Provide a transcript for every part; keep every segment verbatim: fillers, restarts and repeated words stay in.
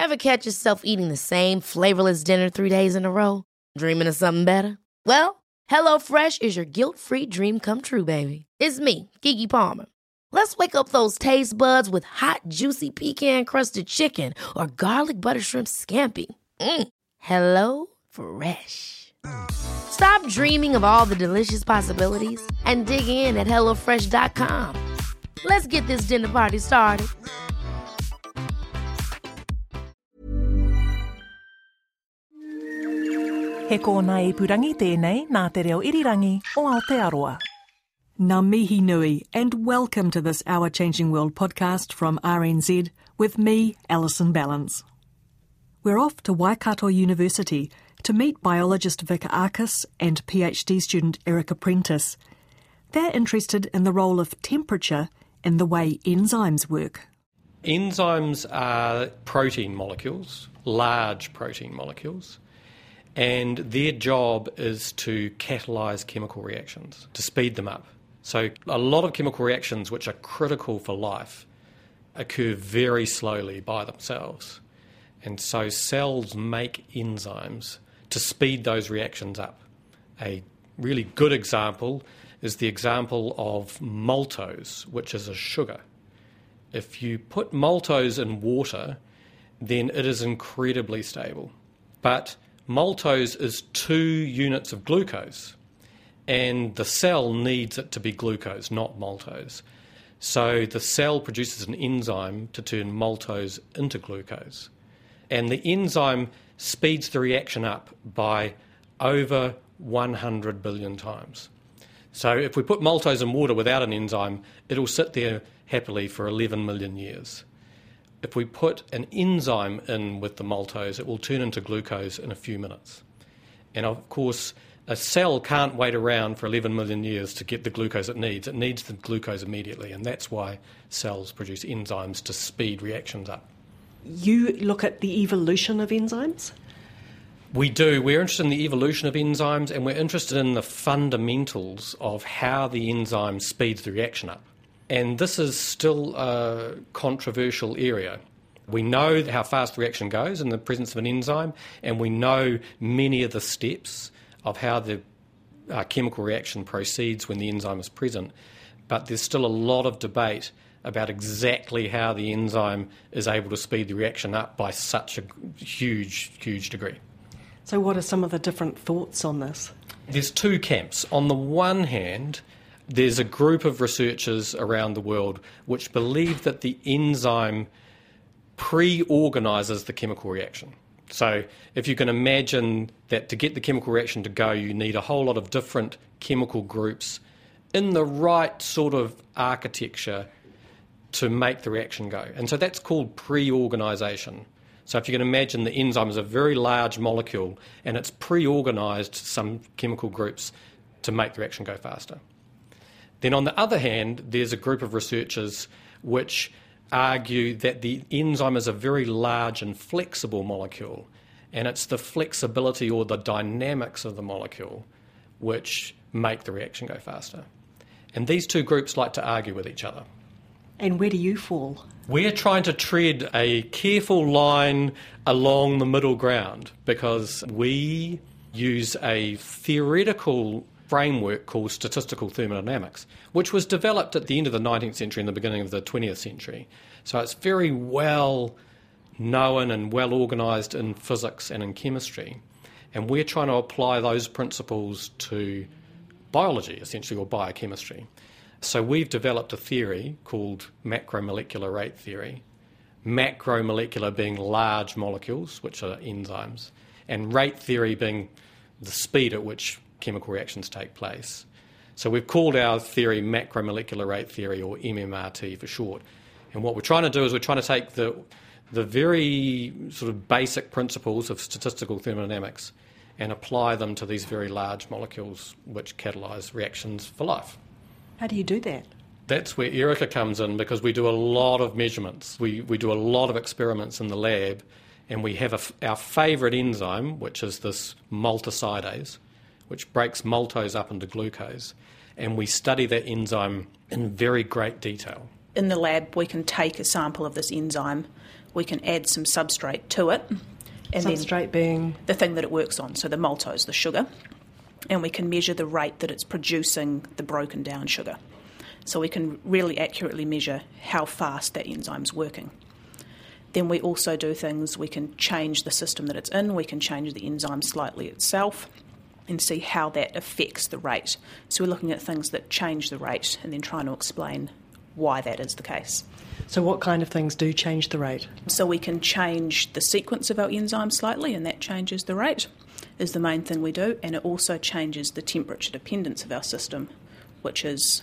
Ever catch yourself eating the same flavorless dinner three days in a row? Dreaming of something better? Well, HelloFresh is your guilt-free dream come true, baby. It's me, Keke Palmer. Let's wake up those taste buds with hot, juicy pecan-crusted chicken or garlic butter shrimp scampi. Mm. Hello Fresh. Stop dreaming of all the delicious possibilities and dig in at hello fresh dot com. Let's get this dinner party started. He kōna ipurangi tēnei nā te reo irirangi o Aotearoa. Ngā mihi nui, and welcome to this Our Changing World podcast from R N Z with me, Alison Ballance. We're off to Waikato University to meet biologist Vic Arcus and PhD student Erica Prentice. They're interested in the role of temperature in the way enzymes work. Enzymes are protein molecules, large protein molecules, and their job is to catalyse chemical reactions, to speed them up. So a lot of chemical reactions which are critical for life occur very slowly by themselves. And so cells make enzymes to speed those reactions up. A really good example is the example of maltose, which is a sugar. If you put maltose in water, then it is incredibly stable. But maltose is two units of glucose, and the cell needs it to be glucose, not maltose. So the cell produces an enzyme to turn maltose into glucose. And the enzyme speeds the reaction up by over one hundred billion times. So if we put maltose in water without an enzyme, it'll sit there happily for eleven million years. If we put an enzyme in with the maltose, it will turn into glucose in a few minutes. And of course, a cell can't wait around for eleven million years to get the glucose it needs. It needs the glucose immediately, and that's why cells produce enzymes to speed reactions up. You look at the evolution of enzymes? We do. We're interested in the evolution of enzymes, and we're interested in the fundamentals of how the enzyme speeds the reaction up. And this is still a controversial area. We know how fast the reaction goes in the presence of an enzyme, and we know many of the steps of how the uh, chemical reaction proceeds when the enzyme is present. But there's still a lot of debate about exactly how the enzyme is able to speed the reaction up by such a huge, huge degree. So what are some of the different thoughts on this? There's two camps. On the one hand, there's a group of researchers around the world which believe that the enzyme pre-organises the chemical reaction. So if you can imagine that to get the chemical reaction to go, you need a whole lot of different chemical groups in the right sort of architecture to make the reaction go. And so that's called pre-organisation. So if you can imagine the enzyme is a very large molecule and it's pre-organised some chemical groups to make the reaction go faster. Then on the other hand, there's a group of researchers which argue that the enzyme is a very large and flexible molecule, and it's the flexibility or the dynamics of the molecule which make the reaction go faster. And these two groups like to argue with each other. And where do you fall? We're trying to tread a careful line along the middle ground because we use a theoretical framework called statistical thermodynamics, which was developed at the end of the nineteenth century and the beginning of the twentieth century. So it's very well known and well organised in physics and in chemistry. And we're trying to apply those principles to biology, essentially, or biochemistry. So we've developed a theory called macromolecular rate theory. Macromolecular being large molecules, which are enzymes, and rate theory being the speed at which chemical reactions take place. So we've called our theory macromolecular rate theory, or M M R T for short. And what we're trying to do is we're trying to take the the very sort of basic principles of statistical thermodynamics and apply them to these very large molecules which catalyse reactions for life. How do you do that? That's where Erica comes in, because we do a lot of measurements. We we do a lot of experiments in the lab, and we have a, our favourite enzyme, which is this maltosidase, which breaks maltose up into glucose, and we study that enzyme in very great detail. In the lab, we can take a sample of this enzyme, we can add some substrate to it. And substrate being? The thing that it works on, so the maltose, the sugar. And we can measure the rate that it's producing the broken down sugar. So we can really accurately measure how fast that enzyme's working. Then we also do things, we can change the system that it's in, we can change the enzyme slightly itself and see how that affects the rate. So we're looking at things that change the rate and then trying to explain why that is the case. So what kind of things do change the rate? So we can change the sequence of our enzyme slightly, and that changes the rate, is the main thing we do, and it also changes the temperature dependence of our system, which is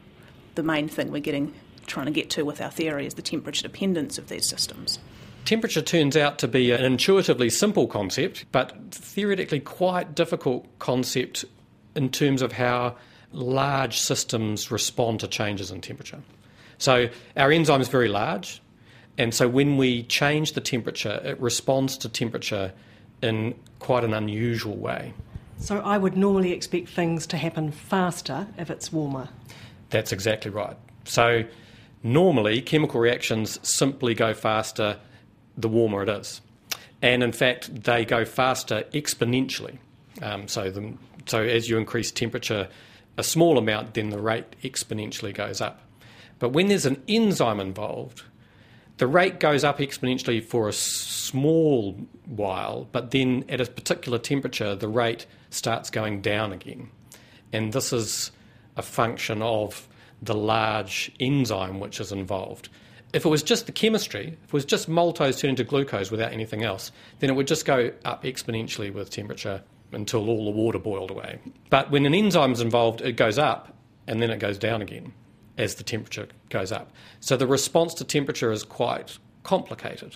the main thing we're getting, trying to get to with our theory, is the temperature dependence of these systems. Temperature turns out to be an intuitively simple concept, but theoretically quite difficult concept in terms of how large systems respond to changes in temperature. So our enzyme is very large, and so when we change the temperature, it responds to temperature in quite an unusual way. So I would normally expect things to happen faster if it's warmer. That's exactly right. So normally chemical reactions simply go faster the warmer it is. And in fact, they go faster exponentially. Um, so, the, so as you increase temperature a small amount, then the rate exponentially goes up. But when there's an enzyme involved, the rate goes up exponentially for a small while, but then at a particular temperature, the rate starts going down again. And this is a function of the large enzyme which is involved. If it was just the chemistry, if it was just maltose turned into glucose without anything else, then it would just go up exponentially with temperature until all the water boiled away. But when an enzyme is involved, it goes up and then it goes down again as the temperature goes up. So the response to temperature is quite complicated.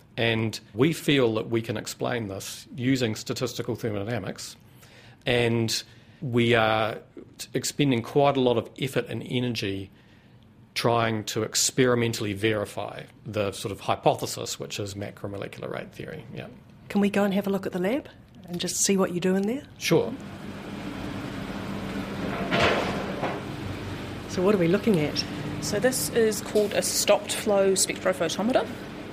And we feel that we can explain this using statistical thermodynamics. And we are expending quite a lot of effort and energy trying to experimentally verify the sort of hypothesis, which is macromolecular rate theory. Yeah. Can we go and have a look at the lab and just see what you do in there? Sure. So what are we looking at? So this is called a stopped flow spectrophotometer.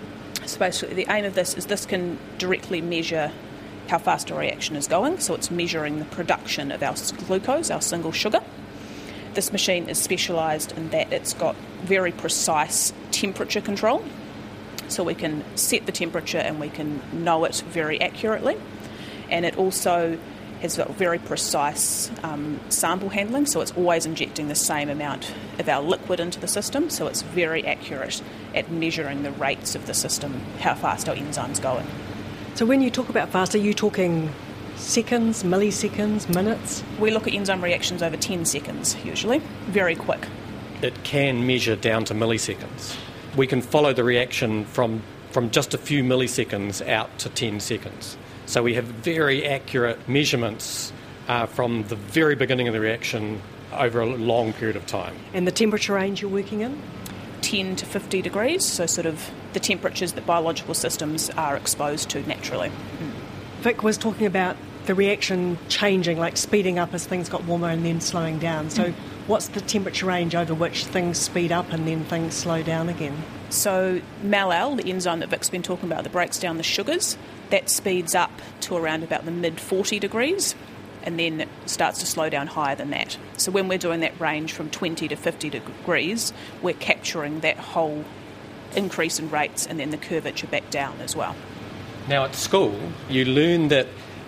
So basically the aim of this is this can directly measure how fast a reaction is going. So it's measuring the production of our glucose, our single sugar. This machine is specialised in that it's got very precise temperature control. So we can set the temperature and we can know it very accurately. And it also has got very precise um, sample handling, so it's always injecting the same amount of our liquid into the system, so it's very accurate at measuring the rates of the system, how fast our enzyme's going. So when you talk about fast, are you talking seconds, milliseconds, minutes? We look at enzyme reactions over ten seconds, usually. Very quick. It can measure down to milliseconds. We can follow the reaction from, from just a few milliseconds out to ten seconds. So we have very accurate measurements uh, from the very beginning of the reaction over a long period of time. And the temperature range you're working in? ten to fifty degrees, so sort of the temperatures that biological systems are exposed to naturally. Mm. Vic was talking about the reaction changing, like speeding up as things got warmer and then slowing down. So mm. what's the temperature range over which things speed up and then things slow down again? So M A L L, the enzyme that Vic's been talking about that breaks down the sugars, that speeds up to around about the mid forty degrees and then it starts to slow down higher than that. So when we're doing that range from twenty to fifty degrees, we're capturing that whole increase in rates and then the curvature back down as well. Now at school, you learn that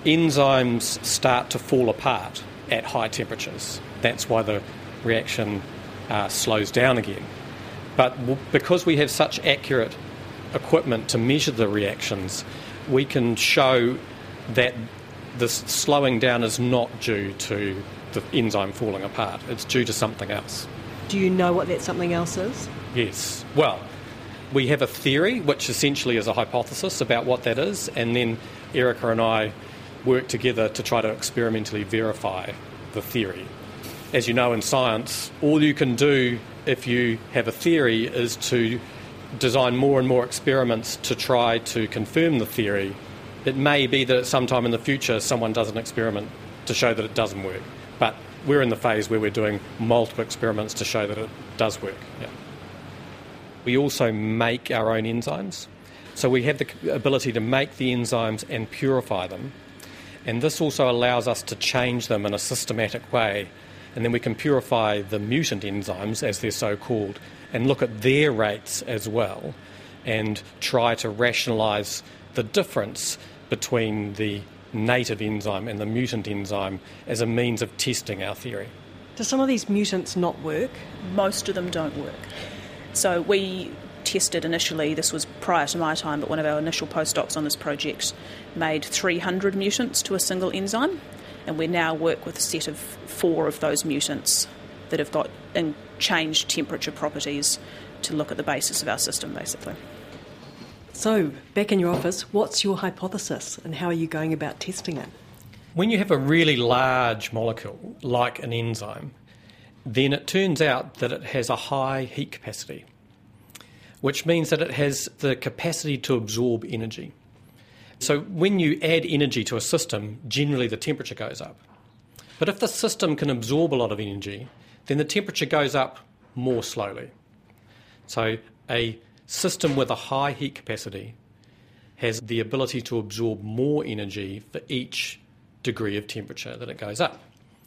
enzymes start to fall apart at high temperatures. That's why the reaction uh, slows down again. But w- because we have such accurate equipment to measure the reactions, we can show that this slowing down is not due to the enzyme falling apart. It's due to something else. Do you know what that something else is? Yes. Well, we have a theory, which essentially is a hypothesis about what that is, and then Erica and I work together to try to experimentally verify the theory. As you know, in science, all you can do if you have a theory is to design more and more experiments to try to confirm the theory. It may be that at some time in the future someone does an experiment to show that it doesn't work, but we're in the phase where we're doing multiple experiments to show that it does work. Yeah. We also make our own enzymes. So we have the ability to make the enzymes and purify them. And this also allows us to change them in a systematic way. And then we can purify the mutant enzymes, as they're so called, and look at their rates as well and try to rationalise the difference between the native enzyme and the mutant enzyme as a means of testing our theory. Do some of these mutants not work? Most of them don't work. So we tested initially, this was prior to my time, but one of our initial postdocs on this project made three hundred mutants to a single enzyme, and we now work with a set of four of those mutants that have got in changed temperature properties to look at the basis of our system, basically. So, back in your office, what's your hypothesis and how are you going about testing it? When you have a really large molecule, like an enzyme, then it turns out that it has a high heat capacity, which means that it has the capacity to absorb energy. So when you add energy to a system, generally the temperature goes up. But if the system can absorb a lot of energy, then the temperature goes up more slowly. So a system with a high heat capacity has the ability to absorb more energy for each degree of temperature that it goes up.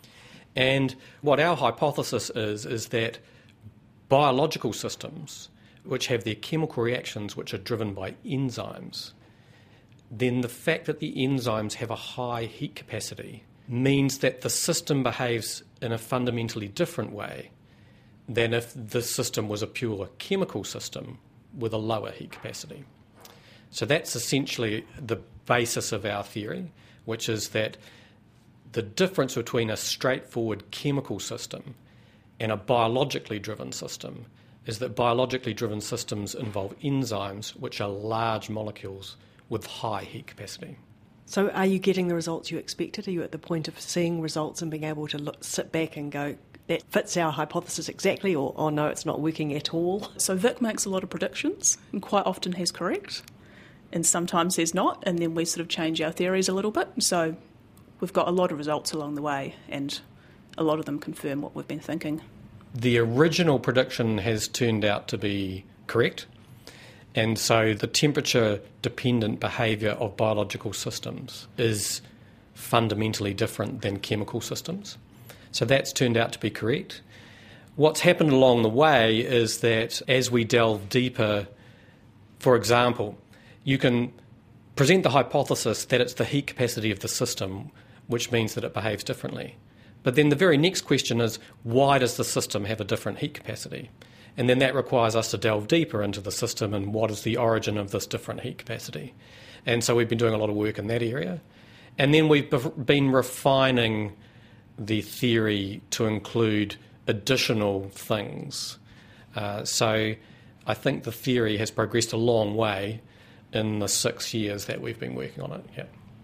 And what our hypothesis is, is that biological systems, which have their chemical reactions which are driven by enzymes, then the fact that the enzymes have a high heat capacity means that the system behaves in a fundamentally different way than if the system was a pure chemical system with a lower heat capacity. So that's essentially the basis of our theory, which is that the difference between a straightforward chemical system and a biologically driven system is that biologically driven systems involve enzymes, which are large molecules with high heat capacity. So are you getting the results you expected? Are you at the point of seeing results and being able to look, sit back and go, that fits our hypothesis exactly, or, oh no, it's not working at all? So Vic makes a lot of predictions, and quite often he's correct, and sometimes he's not, and then we sort of change our theories a little bit. So we've got a lot of results along the way, and a lot of them confirm what we've been thinking. The original prediction has turned out to be correct, and so the temperature-dependent behaviour of biological systems is fundamentally different than chemical systems. So that's turned out to be correct. What's happened along the way is that as we delve deeper, for example, you can present the hypothesis that it's the heat capacity of the system, which means that it behaves differently. But then the very next question is, why does the system have a different heat capacity? And then that requires us to delve deeper into the system and what is the origin of this different heat capacity. And so we've been doing a lot of work in that area. And then we've been refining the theory to include additional things. Uh, so I think the theory has progressed a long way in the six years that we've been working on it. Yeah.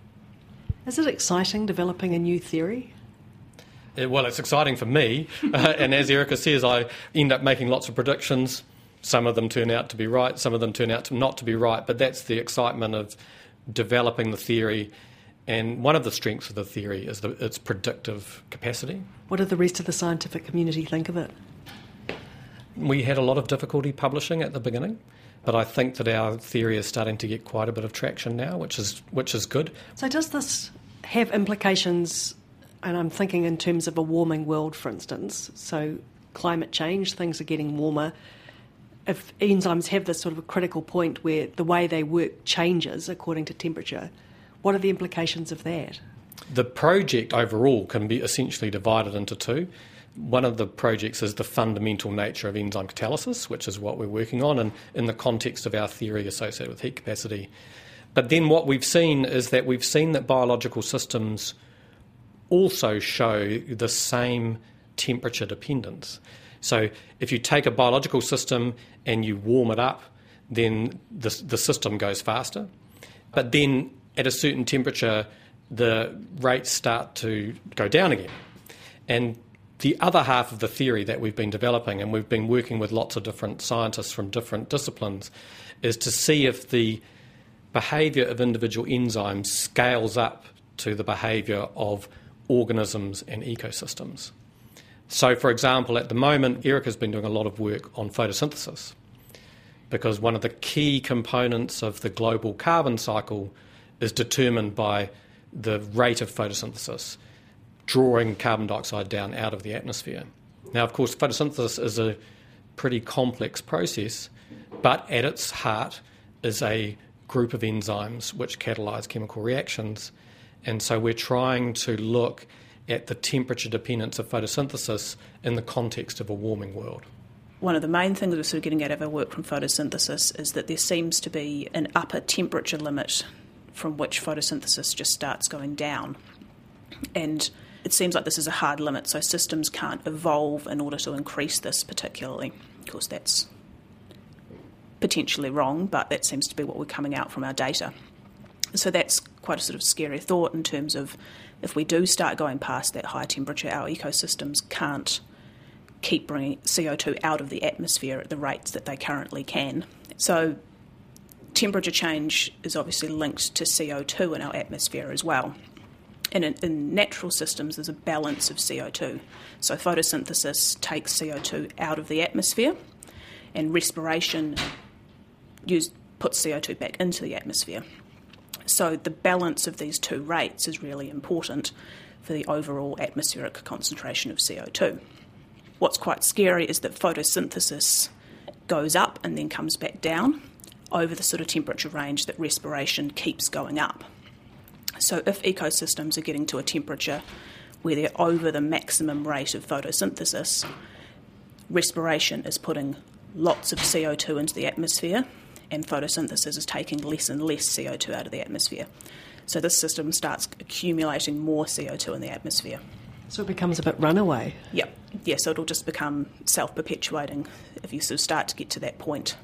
Is it exciting developing a new theory? It, well, it's exciting for me, uh, and as Erica says, I end up making lots of predictions. Some of them turn out to be right, some of them turn out to not to be right, but that's the excitement of developing the theory. And one of the strengths of the theory is the, its predictive capacity. What did the rest of the scientific community think of it? We had a lot of difficulty publishing at the beginning, but I think that our theory is starting to get quite a bit of traction now, which is which is good. So does this have implications, and I'm thinking in terms of a warming world, for instance, so climate change, things are getting warmer. If enzymes have this sort of a critical point where the way they work changes according to temperature, what are the implications of that? The project overall can be essentially divided into two. One of the projects is the fundamental nature of enzyme catalysis, which is what we're working on, and in the context of our theory associated with heat capacity. But then what we've seen is that we've seen that biological systems also show the same temperature dependence. So if you take a biological system and you warm it up, then the, the system goes faster. But then at a certain temperature, the rates start to go down again. And the other half of the theory that we've been developing, and we've been working with lots of different scientists from different disciplines, is to see if the behaviour of individual enzymes scales up to the behaviour of organisms and ecosystems. So, for example, at the moment, Erica's been doing a lot of work on photosynthesis. because one of the key components of the global carbon cycle is determined by the rate of photosynthesis, drawing carbon dioxide down out of the atmosphere. Now, of course, photosynthesis is a pretty complex process, but at its heart is a group of enzymes which catalyse chemical reactions. And so we're trying to look at the temperature dependence of photosynthesis in the context of a warming world. One of the main things we're sort of getting out of our work from photosynthesis is that there seems to be an upper temperature limit from which photosynthesis just starts going down. And it seems like this is a hard limit, so systems can't evolve in order to increase this particularly. Of course, that's potentially wrong, but that seems to be what we're coming out from our data. So that's quite a sort of scary thought in terms of if we do start going past that high temperature, our ecosystems can't keep bringing C O two out of the atmosphere at the rates that they currently can. So temperature change is obviously linked to C O two in our atmosphere as well. And in, in natural systems, there's a balance of C O two. So photosynthesis takes C O two out of the atmosphere, and respiration use, puts C O two back into the atmosphere. So the balance of these two rates is really important for the overall atmospheric concentration of C O two. What's quite scary is that photosynthesis goes up and then comes back down over the sort of temperature range that respiration keeps going up. So if ecosystems are getting to a temperature where they're over the maximum rate of photosynthesis, respiration is putting lots of C O two into the atmosphere, and photosynthesis is taking less and less C O two out of the atmosphere. So this system starts accumulating more C O two in the atmosphere. So it becomes a bit runaway. Yep. Yeah, so it'll just become self-perpetuating if you sort of start to get to that point.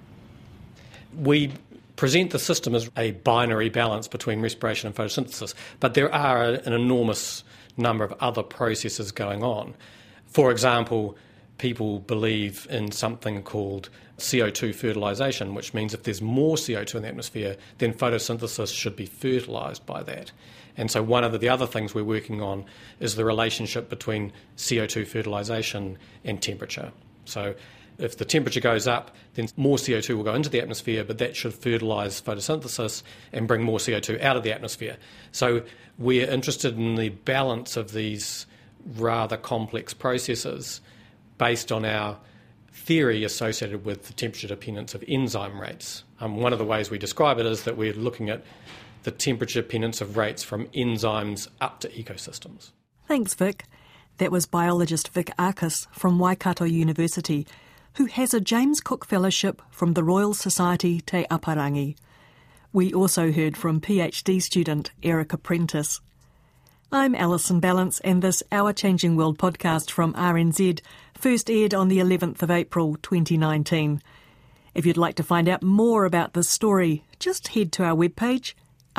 We present the system as a binary balance between respiration and photosynthesis, but there are an enormous number of other processes going on. For example, people believe in something called C O two fertilisation, which means if there's more C O two in the atmosphere, then photosynthesis should be fertilised by that. And so one of the, the other things we're working on is the relationship between C O two fertilisation and temperature. So if the temperature goes up, then more C O two will go into the atmosphere, but that should fertilise photosynthesis and bring more C O two out of the atmosphere. So we're interested in the balance of these rather complex processes based on our theory associated with the temperature dependence of enzyme rates. Um, one of the ways we describe it is that we're looking at the temperature dependence of rates from enzymes up to ecosystems. Thanks, Vic. That was biologist Vic Arcus from Waikato University, who has a James Cook Fellowship from the Royal Society Te Aparangi. We also heard from PhD student Erica Prentice. I'm Alison Ballance, and this Our Changing World podcast from R N Z first aired on the eleventh of April twenty nineteen. If you'd like to find out more about this story, just head to our webpage,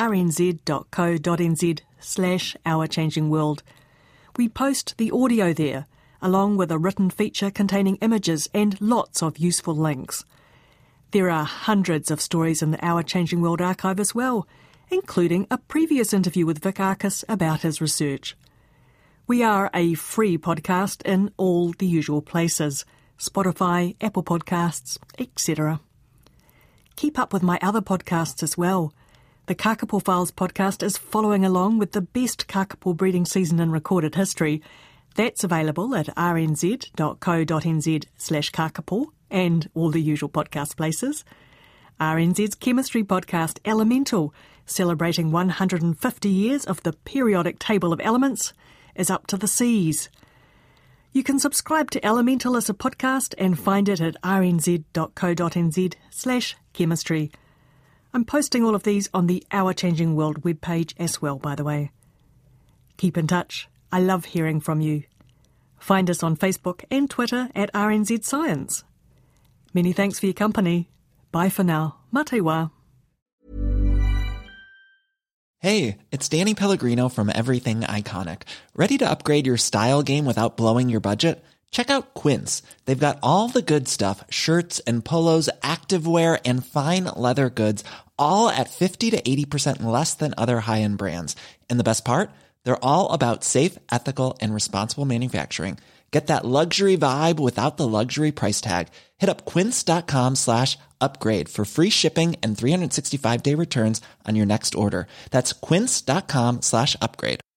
rnz.co.nz slash Our Changing World. We post the audio there, along with a written feature containing images and lots of useful links. There are hundreds of stories in the Our Changing World archive as well, including a previous interview with Vic Arcus about his research. We are a free podcast in all the usual places, Spotify, Apple Podcasts, et cetera. Keep up with my other podcasts as well. The Kakapo Files podcast is following along with the best kakapo breeding season in recorded history. That's available at rnz.co.nz slash kakapo and all the usual podcast places. R N Z's chemistry podcast Elemental, celebrating one hundred fifty years of the periodic table of elements, is up to the C's. You can subscribe to Elemental as a podcast and find it at rnz.co.nz slash chemistry. I'm posting all of these on the Our Changing World webpage as well, by the way. Keep in touch. I love hearing from you. Find us on Facebook and Twitter at R N Z Science. Many thanks for your company. Bye for now. Mate wa. Hey, it's Danny Pellegrino from Everything Iconic. Ready to upgrade your style game without blowing your budget? Check out Quince. They've got all the good stuff, shirts and polos, activewear, and fine leather goods, all at fifty to eighty percent less than other high-end brands. And the best part? They're all about safe, ethical, and responsible manufacturing. Get that luxury vibe without the luxury price tag. Hit up quince.com slash upgrade for free shipping and three sixty-five day returns on your next order. That's quince.com slash upgrade.